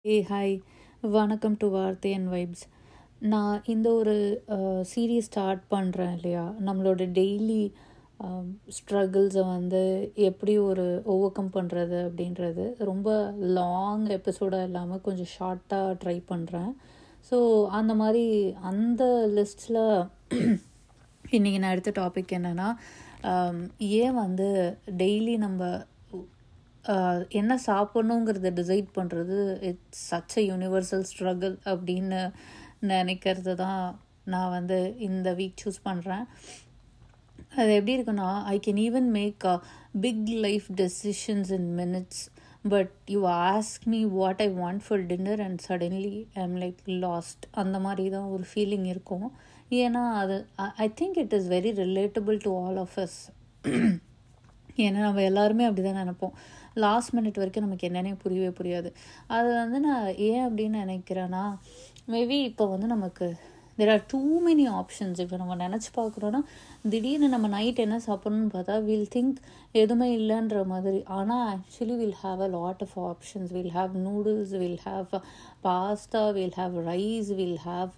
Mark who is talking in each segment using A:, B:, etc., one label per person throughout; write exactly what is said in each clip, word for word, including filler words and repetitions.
A: ஏ hi, வணக்கம் to வார்த்தை and vibes. நான் இந்த ஒரு சீரீஸ் ஸ்டார்ட் பண்ணுறேன் இல்லையா, நம்மளோட டெய்லி ஸ்ட்ரகிள்ஸை வந்து எப்படி ஒரு ஓவர் கம் பண்ணுறது அப்படின்றது ரொம்ப லாங் எபிசோடாக இல்லாமல் கொஞ்சம் ஷார்ட்டாக ட்ரை பண்ணுறேன். ஸோ அந்த மாதிரி அந்த லிஸ்ட்டில் இன்றைக்கி நான் எடுத்த டாபிக் என்னென்னா, ஏன் வந்து டெய்லி நம்ம என்ன சாப்பிட்ணுங்கிறத டிசைட் பண்ணுறது it's such a universal struggle அப்படின்னு நினைக்கிறது தான் நான் வந்து இந்த வீக் சூஸ் பண்ணுறேன். அது எப்படி இருக்குன்னா, I can even make a big life decisions in minutes, but you ask me what I want for dinner and suddenly I am like lost. அந்த மாதிரி தான் ஒரு ஃபீலிங் இருக்கும். ஏன்னா அது I think it is very relatable to all of us. ஏன்னா நம்ம எல்லாருமே அப்படி தான் நினைப்போம். லாஸ்ட் மினிட் வரைக்கும் நமக்கு என்னென்னே புரியவே புரியாது. அது வந்து நான் ஏன் அப்படின்னு நினைக்கிறேன்னா, மேபி இப்போ வந்து நமக்கு there are too many options. இப்போ நம்ம நினச்சி பார்க்குறோன்னா, திடீர்னு நம்ம நைட் என்ன சாப்பிட்ணுன்னு பார்த்தா வில் திங்க் எதுவுமே இல்லைன்ற மாதிரி. ஆனால் actually will have a lot of options. Will have noodles, will have pasta, will have rice, will have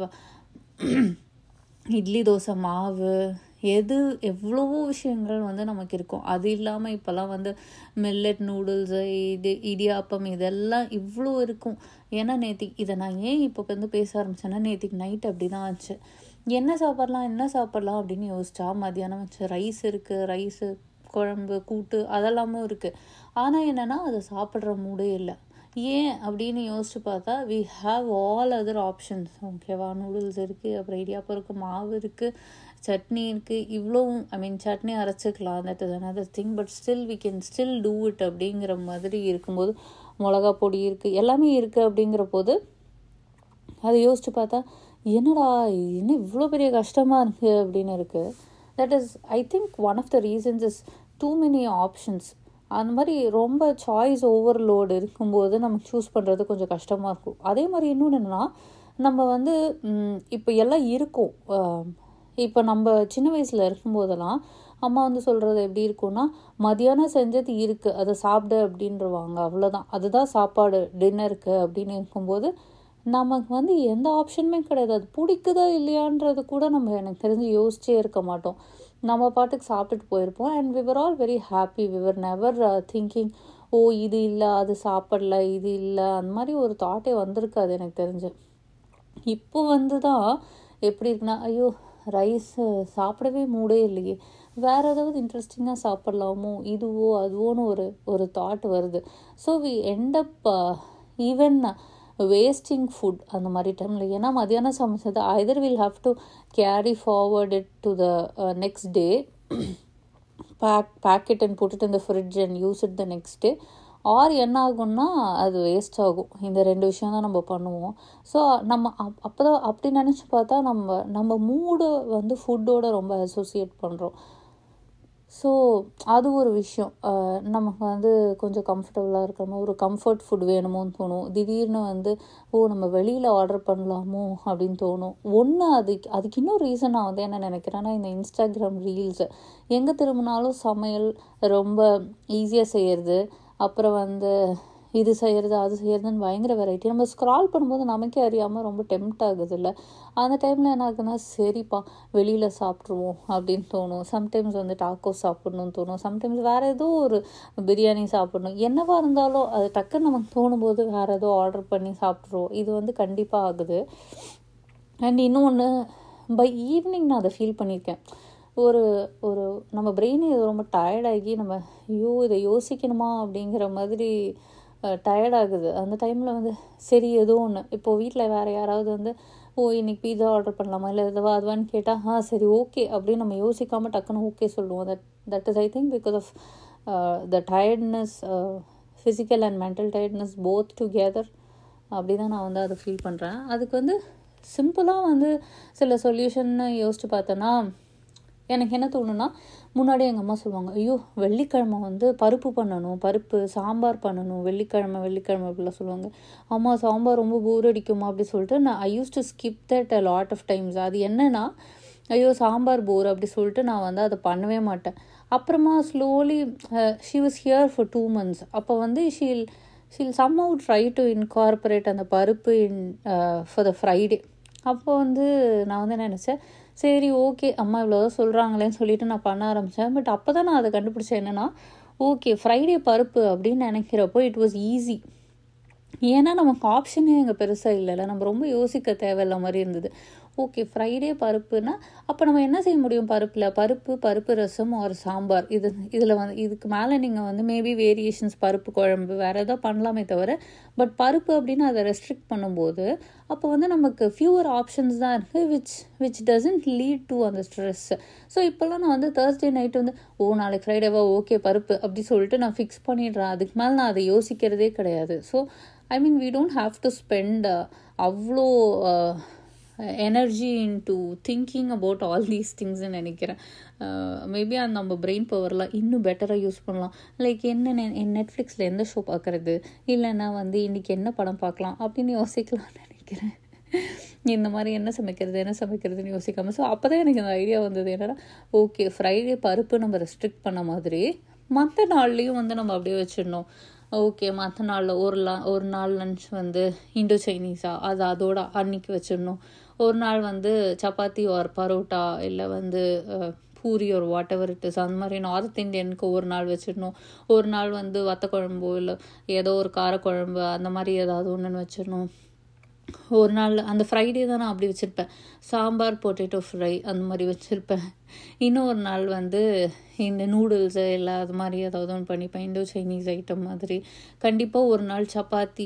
A: idli dosa மாவு, எது எவ்வளவோ விஷயங்கள் வந்து நமக்கு இருக்கும். அது இல்லாமல் இப்போல்லாம் வந்து மில்லட் நூடுல்ஸு, இது இடியாப்பம், இதெல்லாம் இவ்வளோ இருக்கும். ஏன்னா நேற்றுக்கு இதை நான் ஏன் இப்போ வந்து பேச ஆரம்பித்தேன்னா, நேற்றுக்கு நைட் அப்படி தான் ஆச்சு. என்ன சாப்பிட்லாம் என்ன சாப்பிட்லாம் அப்படின்னு யோசிச்சா, மத்தியானம் வச்சு ரைஸ் இருக்குது, ரைஸு குழம்பு கூட்டு அதெல்லாமும் இருக்குது. ஆனால் என்னென்னா அதை சாப்பிட்ற மூடே இல்லை. ஏன் அப்படின்னு யோசிச்சு பார்த்தா, we have all other options. ஓகேவா, நூடுல்ஸ் இருக்குது, அப்புறம் இடியாப்பம் இருக்குது, மாவு இருக்குது, சட்னி இருக்குது, இவ்வளோவும் ஐ மீன் சட்னி அரைச்சிக்கலாம், that is another thing, but still we can still do it அப்படிங்கிற மாதிரி இருக்கும்போது, மிளகா பொடி இருக்குது, எல்லாமே இருக்குது. அப்படிங்கிற போது அதை யோசிச்சு பார்த்தா, என்னடா என்ன இவ்வளோ பெரிய கஷ்டமாக இருக்குது அப்படின்னு இருக்குது. That is I think one of the reasons is too many options. அந்த மாதிரி ரொம்ப சாய்ஸ் ஓவர்லோடு இருக்கும்போது நமக்கு சூஸ் பண்ணுறது கொஞ்சம் கஷ்டமாக இருக்கும். அதே மாதிரி இன்னொன்று என்னென்னா, நம்ம வந்து இப்போ எல்லாம் இருக்கும். இப்போ நம்ம சின்ன வயசில் இருக்கும்போதெல்லாம் அம்மா வந்து சொல்கிறது எப்படி இருக்கும்னா, மதியானம் செஞ்சது இருக்குது, அதை சாப்பிடு அப்படின்றவாங்க, அவ்வளோதான், அதுதான் சாப்பாடு டின்னருக்கு அப்படின்னு இருக்கும்போது நமக்கு வந்து எந்த ஆப்ஷனுமே கிடையாது. அது பிடிக்குதா இல்லையான்றது கூட நம்ம எனக்கு தெரிஞ்சு யோசிச்சே இருக்க மாட்டோம். நம்ம பாட்டுக்கு சாப்பிட்டுட்டு போயிருப்போம். And we were all very happy. We were never thinking oh இது இல்லை அது சாப்பிடல இது இல்லை, அந்த மாதிரி ஒரு தாட்டே வந்திருக்காது எனக்கு தெரிஞ்சு. இப்போ வந்து தான் எப்படி இருக்குன்னா, ஐயோ ரைஸு சாப்பிடவே மூடே இல்லையே, வேறு ஏதாவது இன்ட்ரெஸ்டிங்காக சாப்பிட்லாமோ, இதுவோ அதுவோன்னு ஒரு ஒரு தாட் வருது. So we end up even wasting food அந்த மாதிரி டைமில். ஏன்னா மத்தியானம் சமைச்சது either will have to carry forward it to the next day, pack pack it and put it in the fridge and use it the next day, or என்ன ஆகும்னா அது waste ஆகும். இந்த ரெண்டு விஷயம் தான் நம்ம பண்ணுவோம். ஸோ நம்ம அப் அப்போ தான் அப்படி நினச்சி பார்த்தா நம்ம நம்ம மூடு வந்து ஃபுட்டோட ரொம்ப அசோசியேட் பண்ணுறோம். ஸோ அது ஒரு விஷயம். நமக்கு வந்து கொஞ்சம் கம்ஃபர்டபுளாக இருக்கிற ஒரு கம்ஃபர்ட் ஃபுட் வேணுமோன்னு தோணும். திடீர்னு வந்து ஓ நம்ம வெளியில் ஆர்டர் பண்ணலாமோ அப்படின்னு தோணும். ஒன்று அதுக்கு அதுக்கு இன்னொரு ரீசன் நான் வந்து என்ன நினைக்கிறேன்னா, இந்த இன்ஸ்டாகிராம் ரீல்ஸு எங்கே திரும்பினாலும் சமையல் ரொம்ப ஈஸியாக செய்கிறது, அப்புறம் வந்து இது செய்கிறது அது செய்கிறதுன்னு பயங்கர வெரைட்டி. நம்ம ஸ்க்ரால் பண்ணும்போது நமக்கே அறியாமல் ரொம்ப டெம்ப்ட் ஆகுது இல்லை. அந்த டைமில் என்ன ஆகுதுன்னா, சரிப்பா வெளியில் சாப்பிட்ருவோம் அப்படின்னு தோணும். சம்டைம்ஸ் வந்து டாக்கோ சாப்பிட்ணுன்னு தோணும். சம்டைம்ஸ் வேறு ஏதோ ஒரு பிரியாணி சாப்பிட்ணும். என்னவா இருந்தாலும் அது டக்குன்னு நமக்கு தோணும்போது வேறு ஏதோ ஆர்டர் பண்ணி சாப்பிட்ருவோம். இது வந்து கண்டிப்பாக ஆகுது. அண்ட் இன்னொன்று, பை ஈவினிங் நான் அதை ஃபீல் பண்ணியிருக்கேன். ஒரு ஒரு நம்ம பிரெயின் இது ரொம்ப டயர்டாகி நம்ம ஐயோ இதை யோசிக்கணுமா அப்படிங்கிற மாதிரி டயர்டாகுது. அந்த டைமில் வந்து சரி ஏதோ ஒன்று, இப்போது வீட்டில் வேறு யாராவது வந்து ஓ இன்னைக்கு பீஸா ஆர்டர் பண்ணலாமா இல்லை எதுவா அதுவான்னு கேட்டால் ஆ சரி ஓகே அப்படின்னு நம்ம யோசிக்காமல் டக்குன்னு ஓகே சொல்லுவோம். That that is I think because of the tiredness, physical and mental tiredness both together. அப்படி தான் நான் வந்து அதை ஃபீல் பண்ணுறேன். அதுக்கு வந்து சிம்பிளாக வந்து சில சொல்யூஷன்னு யோசிச்சு பார்த்தேன்னா, எனக்கு என்ன தோணுன்னா, முன்னாடி எங்கள் அம்மா சொல்லுவாங்க, ஐயோ வெள்ளிக்கிழமை வந்து பருப்பு பண்ணணும், பருப்பு சாம்பார் பண்ணணும், வெள்ளிக்கிழமை வெள்ளிக்கிழமை அப்படிலாம் சொல்லுவாங்க. அம்மா சாம்பார் ரொம்ப போர் அடிக்குமா அப்படி சொல்லிட்டு நான் I used to skip that a lot of times. அது என்னன்னா, ஐயோ சாம்பார் போர் அப்படி சொல்லிட்டு நான் வந்து அதை பண்ணவே மாட்டேன். அப்புறமா slowly she was here for two months. அப்போ வந்து she'll she'll somehow try to incorporate அந்த பருப்பு இன் ஃபார் த ஃப்ரைடே. அப்போ வந்து நான் வந்து நினச்சேன், சரி ஓகே அம்மா இவ்வளோதான் சொல்கிறாங்களேன்னு சொல்லிட்டு நான் பண்ண ஆரம்பித்தேன். பட் அப்போ தான் நான் அதை கண்டுபிடிச்சேன். என்னென்னா, ஓகே ஃப்ரைடே பருப்பு அப்படின்னு நினைக்கிறப்போ இட் வாஸ் ஈஸி. ஏன்னா நமக்கு ஆப்ஷனே அங்கே பெருசாக இல்லைல்ல, நம்ம ரொம்ப யோசிக்க தேவையில்ல மாதிரி இருந்தது. ஓகே ஃப்ரைடே பருப்புனா அப்போ நம்ம என்ன செய்ய முடியும் பருப்பில்? பருப்பு பருப்பு ரசம் ஒரு சாம்பார். இது இதில் வந்து இதுக்கு மேலே நீங்கள் வந்து மேபி வேரியேஷன்ஸ் பருப்பு குழம்பு வேறு எதாவது பண்ணலாமே தவிர, பட் பருப்பு அப்படின்னு அதை ரெஸ்ட்ரிக்ட் பண்ணும்போது அப்போ வந்து நமக்கு ஃபியூவர் ஆப்ஷன்ஸ் தான் இருக்குது, which which doesn't lead to அந்த ஸ்ட்ரெஸ். ஸோ இப்போல்லாம் நான் வந்து தேர்ஸ்டே நைட்டு வந்து ஓ நாளைக்கு ஃப்ரைடேவா ஓகே பருப்பு அப்படி சொல்லிட்டு நான் ஃபிக்ஸ் பண்ணிடுறேன். அதுக்கு மேலே நான் அதை யோசிக்கிறதே கிடையாது. So I mean we don't have to spend அவ்வளோ energy in to thinking about all these திங்ஸ்ன்னு நினைக்கிறேன். மேபி அந்த நம்ம பிரெயின் பவர்லாம் இன்னும் பெட்டராக யூஸ் பண்ணலாம். லைக் என்ன நெட்ஃப்ளிக்ஸில் எந்த ஷோ பார்க்குறது, இல்லைன்னா வந்து இன்றைக்கி என்ன படம் பார்க்கலாம் அப்படின்னு யோசிக்கலாம்னு நினைக்கிறேன். இந்த மாதிரி என்ன சமைக்கிறது என்ன சமைக்கிறதுன்னு யோசிக்காமல். ஸோ அப்போ தான் எனக்கு அந்த ஐடியா வந்தது. என்னென்னா, ஓகே ஃப்ரைடே பருப்பு நம்ம ரெஸ்ட்ரிக்ட் பண்ண மாதிரி மற்ற நாள்லேயும் வந்து நம்ம அப்படியே வச்சிடணும். ஓகே மற்ற நாளில் ஒரு லா ஒரு நாள் லன்ச் வந்து இண்டோ சைனீஸாக அது அதோட அன்னைக்கு வச்சிடணும். ஒரு நாள் வந்து சப்பாத்தி ஒரு பரோட்டா இல்லை வந்து பூரி ஒரு வாட் எவர் இட் இஸ் அந்த மாதிரி நார்த் இந்தியனுக்கு ஒரு நாள் வச்சிடணும். ஒரு நாள் வந்து வத்த குழம்போ இல்லை ஏதோ ஒரு காரக்குழம்பு அந்த மாதிரி ஏதாவது ஒன்றுன்னு வச்சிடணும். ஒரு நாள் அந்த ஃப்ரைடே தான் நான் அப்படி வச்சுருப்பேன், சாம்பார் பொட்டேட்டோ ஃப்ரை அந்த மாதிரி வச்சுருப்பேன். இன்னொரு நாள் வந்து இந்த நூடுல்ஸு இல்லை அது மாதிரி ஏதாவது ஒன்று பண்ணிப்பேன், இண்டோ சைனீஸ் ஐட்டம் மாதிரி. கண்டிப்பாக ஒரு நாள் சப்பாத்தி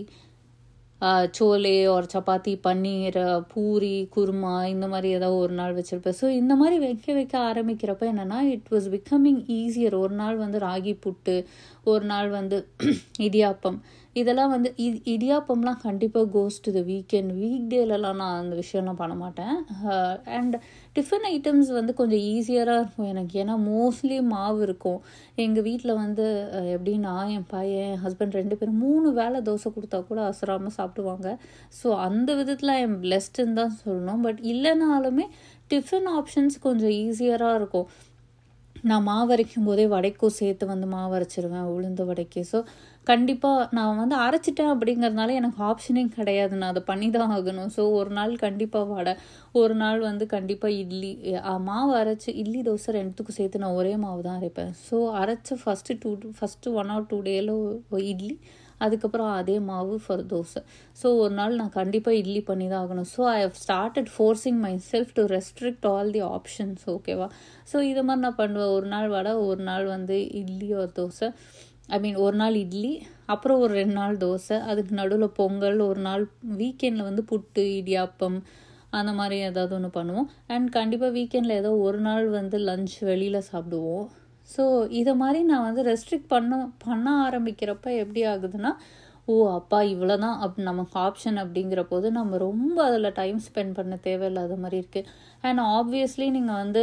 A: சோலே ஒரு சப்பாத்தி பன்னீர் பூரி குருமா இந்த மாதிரி ஏதாவது ஒரு நாள் வச்சுருப்பேன். ஸோ இந்த மாதிரி வைக்க வைக்க ஆரம்பிக்கிறப்ப என்னென்னா இட் வாஸ் பிகமிங் ஈஸியர். ஒரு நாள் வந்து ராகி புட்டு, ஒரு நாள் வந்து இடியாப்பம். இதெல்லாம் வந்து இ இடியாப்பம்லாம் கண்டிப்பாக கோஸ் டு த வீக்கெண்ட். வீக் டேலலாம் நான் அந்த விஷயம்லாம் பண்ண மாட்டேன். அண்ட் டிஃபன் ஐட்டம்ஸ் வந்து கொஞ்சம் ஈஸியராக இருக்கும் எனக்கு. ஏன்னா மோஸ்ட்லி மாவு இருக்கும் எங்கள் வீட்டில். வந்து எப்படின்னா என் பையன் என் ஹஸ்பண்ட் ரெண்டு பேரும் மூணு வேளை தோசை கொடுத்தா கூட அசராமல் சாப்பிடுவாங்க. ஸோ அந்த விதத்தில் ஐ எம் பிளெஸ்டுன்னு தான் சொல்லணும். பட் இல்லைனாலுமே டிஃபன் ஆப்ஷன்ஸ் கொஞ்சம் ஈஸியராக இருக்கும். நான் மாவு அரைக்கும் போதே வடைக்கும் சேர்த்து வந்து மாவு அரைச்சிருவேன், உளுந்து வடைக்கு. ஸோ கண்டிப்பாக நான் வந்து அரைச்சிட்டேன் அப்படிங்கிறதுனால எனக்கு ஆப்ஷனே கிடையாது, நான் அதை பண்ணி தான் ஆகணும். ஸோ ஒரு நாள் கண்டிப்பாக வடை, ஒரு நாள் வந்து கண்டிப்பாக இட்லி. மாவு அரைச்சி இட்லி தோசை ரெண்டுத்துக்கும் சேர்த்து நான் ஒரே மாவு தான் அரைப்பேன். ஸோ அரைச்ச first two first one or two டேயில் இட்லி, அதுக்கப்புறம் அதே மாவு ஃபார் தோசை. ஸோ ஒரு நாள் நான் கண்டிப்பாக இட்லி பண்ணி தான் ஆகணும். So I have started forcing மை செல்ஃப் to restrict all the options. ஓகேவா? ஸோ இதை மாதிரி நான் பண்ணுவேன். ஒரு நாள் வடை, ஒரு நாள் வந்து இட்லி ஒரு தோசை. ஐ மீன் ஒரு நாள் இட்லி, அப்புறம் ஒரு ரெண்டு நாள் தோசை, அதுக்கு நடுவில் பொங்கல். ஒரு நாள் வீக்கெண்டில் வந்து புட்டு இடியாப்பம் அந்த மாதிரி ஏதாவது ஒன்று பண்ணுவோம். அண்ட் கண்டிப்பாக வீக்கெண்டில் ஏதோ ஒரு நாள் வந்து லன்ச் வெளியில் சாப்பிடுவோம். ஸோ இதை மாதிரி நான் வந்து ரெஸ்ட்ரிக்ட் பண்ண பண்ண ஆரம்பிக்கிறப்ப எப்படி ஆகுதுன்னா, ஓ அப்பா இவ்வளோ தான் அப் நமக்கு ஆப்ஷன் அப்படிங்கிற போது நம்ம ரொம்ப அதில் டைம் ஸ்பெண்ட் பண்ண தேவையில்லாத மாதிரி இருக்குது. அண்ட் ஆப்வியஸ்லி நீங்கள் வந்து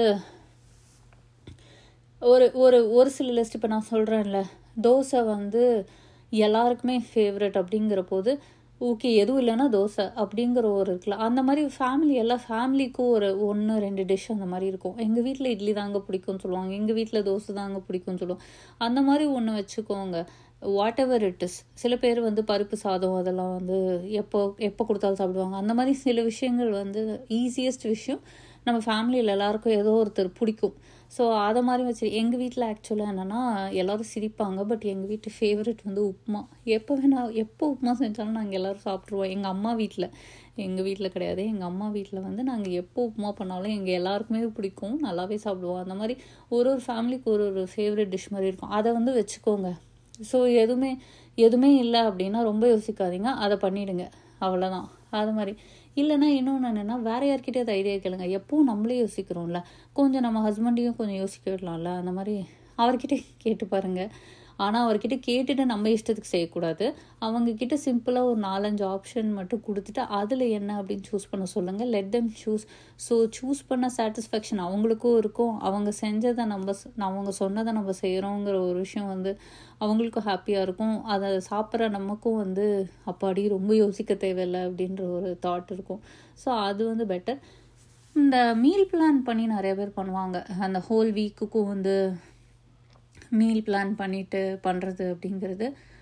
A: ஒரு ஒரு ஒரு சில லிஸ்ட் இப்போ நான் சொல்கிறேன்ல, தோசை வந்து எல்லாருக்குமே ஃபேவரட் அப்படிங்கிற போது ஓகே எதுவும் இல்லைன்னா தோசை அப்படிங்கிற ஒரு இருக்குல்ல, அந்த மாதிரி ஃபேமிலி எல்லா ஃபேமிலிக்கும் ஒரு ஒன்று ரெண்டு டிஷ் அந்த மாதிரி இருக்கும். எங்கள் வீட்டில் இட்லி தாங்க பிடிக்கும்னு சொல்லுவாங்க, எங்கள் வீட்டில் தோசை தாங்க பிடிக்கும்னு சொல்லுவோம். அந்த மாதிரி ஒன்று வச்சுக்கோங்க. Whatever it is. சில பேர் வந்து பருப்பு சாதம் அதெல்லாம் வந்து எப்போ எப்போ கொடுத்தாலும் சாப்பிடுவாங்க. அந்த மாதிரி சில விஷயங்கள் வந்து ஈஸியஸ்ட் விஷயம் நம்ம ஃபேமிலியில் எல்லாருக்கும் ஏதோ ஒருத்தர் பிடிக்கும். ஸோ அதை மாதிரி வச்சு எங்கள் வீட்டில் ஆக்சுவலாக என்னென்னா எல்லோரும் சிரிப்பாங்க, பட் எங்கள் வீட்டு ஃபேவரட் வந்து உப்புமா. எப்போ வேணால் எப்போ உப்புமா செஞ்சாலும் நாங்கள் எல்லோரும் சாப்பிட்ருவோம். எங்கள் அம்மா வீட்டில், எங்கள் வீட்டில் கிடையாது, எங்கள் அம்மா வீட்டில் வந்து நாங்கள் எப்போ உப்புமா பண்ணாலும் எங்கள் எல்லாருக்குமே பிடிக்கும், நல்லாவே சாப்பிடுவோம். அந்த மாதிரி ஒரு ஒரு ஃபேமிலிக்கு ஒரு ஒரு ஃபேவரட் டிஷ் மாதிரி இருக்கும். அதை வந்து வச்சுக்கோங்க. ஸோ எதுவுமே எதுவுமே இல்லை அப்படின்னா ரொம்ப யோசிக்காதீங்க, அதை பண்ணிவிடுங்க, அவ்வளோதான். அது மாதிரி இல்லைன்னா இன்னொன்று என்னென்னா, வேறு யார்கிட்டே அது ஐடியா கேளுங்க. எப்போவும் நம்மளே யோசிக்கிறோம்ல, கொஞ்சம் நம்ம ஹஸ்பண்டையும் கொஞ்சம் யோசிக்க விடலாம்ல, அந்த மாதிரி அவர்கிட்ட கேட்டு பாருங்கள். ஆனால் அவர்கிட்ட கேட்டுட்டு நம்ம இஷ்டத்துக்கு செய்யக்கூடாது. அவங்கக்கிட்ட சிம்பிளாக ஒரு நாலஞ்சு ஆப்ஷன் மட்டும் கொடுத்துட்டு அதில் என்ன அப்படின்னு சூஸ் பண்ண சொல்லுங்கள். Let them choose. So choose பண்ண சாட்டிஸ்ஃபேக்ஷன் அவங்களுக்கும் இருக்கும். அவங்க செஞ்சதை நம்ம அவங்க சொன்னதை நம்ம செய்கிறோங்கிற ஒரு விஷயம் வந்து அவங்களுக்கும் ஹாப்பியாக இருக்கும். அதை சாப்பிட்ற நமக்கும் வந்து அப்பாடி ரொம்ப யோசிக்க தேவையில்லை அப்படின்ற ஒரு தாட் இருக்கும். ஸோ அது வந்து பெட்டர். இந்த மீல் பிளான் பண்ணி நிறைய பேர் பண்ணுவாங்க. அந்த ஹோல் வீக்குக்கும் வந்து மீல் பிளான் பண்ணிவிட்டு பண்ணுறது அப்படிங்கிறது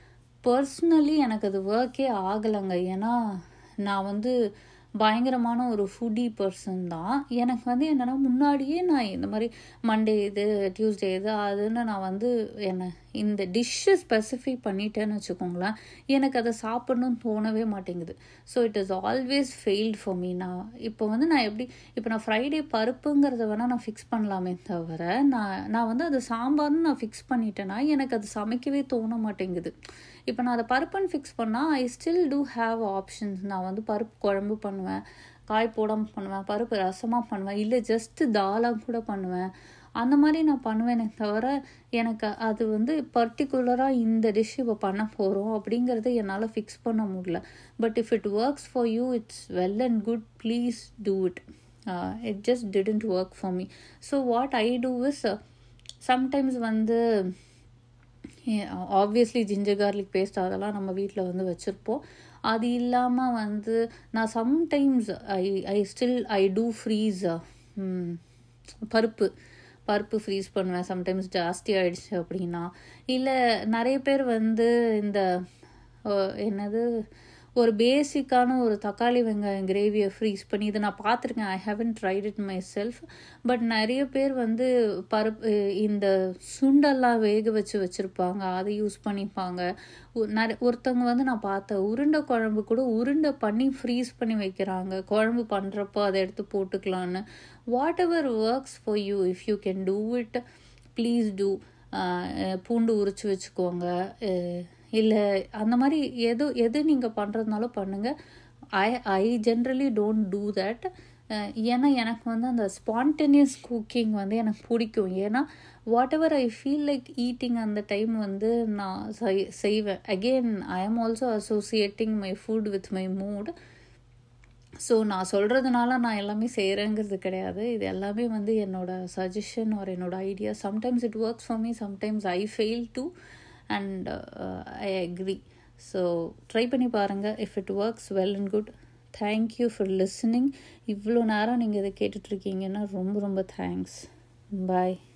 A: பர்சனலி எனக்கு அது ஒர்க்கே ஆகலைங்க. ஏன்னா நான் வந்து பயங்கரமான ஒரு ஃபுட்டி பர்சன் தான். எனக்கு வந்து என்னென்னா முன்னாடியே நான் இந்த மாதிரி மண்டே இது டியூஸ்டே இது அதுன்னு நான் வந்து என்ன இந்த டிஷ்ஷை ஸ்பெசிஃபை பண்ணிட்டேன்னு வச்சுக்கோங்களேன், எனக்கு அதை சாப்பிட்ணுன்னு தோணவே மாட்டேங்குது. So it is always failed for me. நான் இப்போ வந்து நான் எப்படி இப்போ நான் ஃப்ரைடே பருப்புங்கிறத வேணால் நான் ஃபிக்ஸ் பண்ணலாமே தவிர நான் நான் வந்து அது சாம்பார்னு நான் ஃபிக்ஸ் பண்ணிட்டேன்னா எனக்கு அது சமைக்கவே தோண மாட்டேங்குது. இப்போ நான் அதை பருப்புன்னு ஃபிக்ஸ் பண்ணால் I still do have options. நான் வந்து பருப்பு குழம்பு பண்ணுவேன், காய் போடாமல் பண்ணுவேன், பருப்பு ரசமாக பண்ணுவேன், இல்லை ஜஸ்ட்டு தாலாக கூட பண்ணுவேன். அந்த மாதிரி நான் பண்ணுவேனே தவிர எனக்கு அது வந்து பர்டிகுலராக இந்த டிஷ் இப்போ பண்ண போகிறோம் அப்படிங்கிறத என்னால் ஃபிக்ஸ் பண்ண முடியல. But if it works for you it's well and good, please do it. It just didn't work for me. So what I do is sometimes வந்து ஆப்வியஸ்லி ஜிஞ்சர் கார்லிக் பேஸ்ட் அதெல்லாம் நம்ம வீட்டில் வந்து வச்சுருப்போம். அது இல்லாமல் வந்து நான் sometimes I I still I do freeze பருப்பு பருப்பு ஃப்ரீஸ் பண்ணுவேன். சம்டைம்ஸ் ஜாஸ்தி ஆகிடுச்சு அப்படின்னா, இல்லை நிறைய பேர் வந்து இந்த என்னது ஒரு பேசிக்கான ஒரு தக்காளி வெங்காயம் கிரேவியை ஃப்ரீஸ் பண்ணி இதை நான் பார்த்துருக்கேன். ஐ ஹேவன் ட்ரைட் இட் மை செல்ஃப். பட் நிறைய பேர் வந்து பருப்பு இந்த சுண்டெல்லாம் வேக வச்சு வச்சுருப்பாங்க, அதை யூஸ் பண்ணிப்பாங்க. நிறைய ஒருத்தவங்க வந்து நான் பார்த்தேன் உருண்டை குழம்பு கூட உருண்டை பண்ணி ஃப்ரீஸ் பண்ணி வைக்கிறாங்க, குழம்பு பண்ணுறப்போ அதை எடுத்து போட்டுக்கலான்னு. Whatever works for you, if you can do it please do. பூண்டு உரிச்சு வச்சுக்கோங்க, இல்லை அந்த மாதிரி எது எது நீங்கள் பண்ணுறதுனாலும் பண்ணுங்கள். I I generally don't do that. ஏன்னா எனக்கு வந்து அந்த ஸ்பான்டேனியஸ் குக்கிங் வந்து எனக்கு பிடிக்கும். ஏன்னா whatever I feel like eating அந்த டைம் வந்து நான் செய் செய்வேன். Again I am also associating my food with my mood. So நான் சொல்கிறதுனால நான் எல்லாமே செய்கிறேங்கிறது கிடையாது. இது எல்லாமே வந்து என்னோடய சஜஷன் ஒரு என்னோடய idea. Sometimes it works for me, sometimes I fail to and uh, I agree. So try பண்ணி பாருங்க. If it works, well and good. Thank you for listening. இவ்வளோ நேரம் நீங்கள் இதை கேட்டுட்ருக்கீங்கன்னா ரொம்ப ரொம்ப தேங்க்ஸ். Bye.